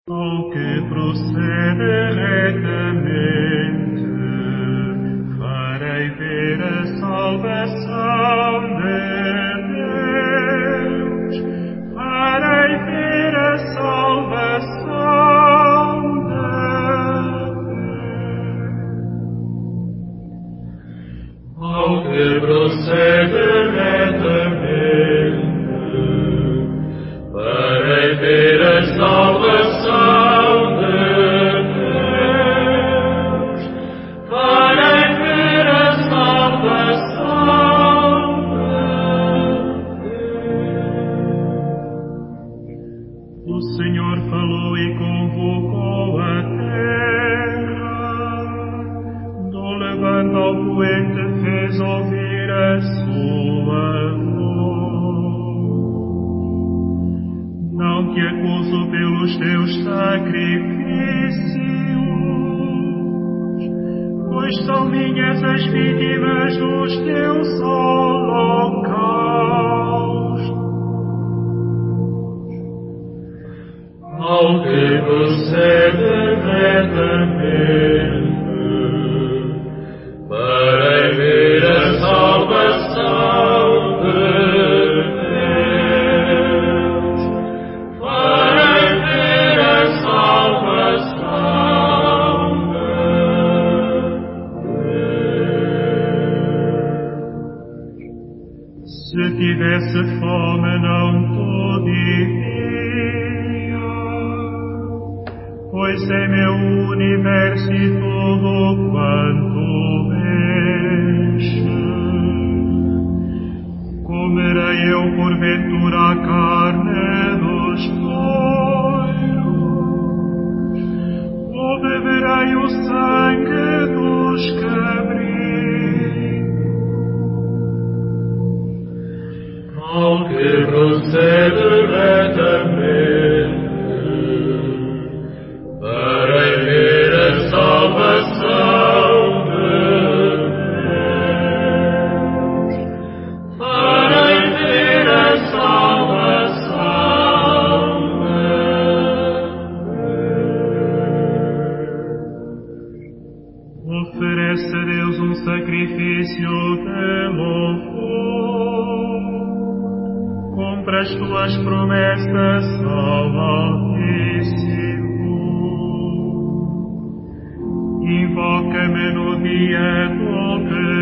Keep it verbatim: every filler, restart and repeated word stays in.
Ao que procede retamente, farei ver a salvação de Deus, farei ver a salvação de Deus. Ao que procede retamente, farei ver a salvação O Senhor falou e convocou a terra, do levante ao poente fez ouvir a sua voz. Não te acuso pelos teus sacrifícios, pois são minhas as vítimas dos teus holocaustos. Ao que procede retamente, farei ver a salvação de Deus, farei ver a salvação de Deus. Se tivesse fome não te diria, pois é meu universo e tudo quanto enche. Comerei eu porventura a carne dos touros, ou beberei o sangue dos cabritos? Ao que procede retamente, farei ver a salvação de Deus, farei ver a salvação de Deus. Oferece a Deus um sacrifício de louvor, cumpre as tuas promessas ao Altíssimo. Invoca-me no dia do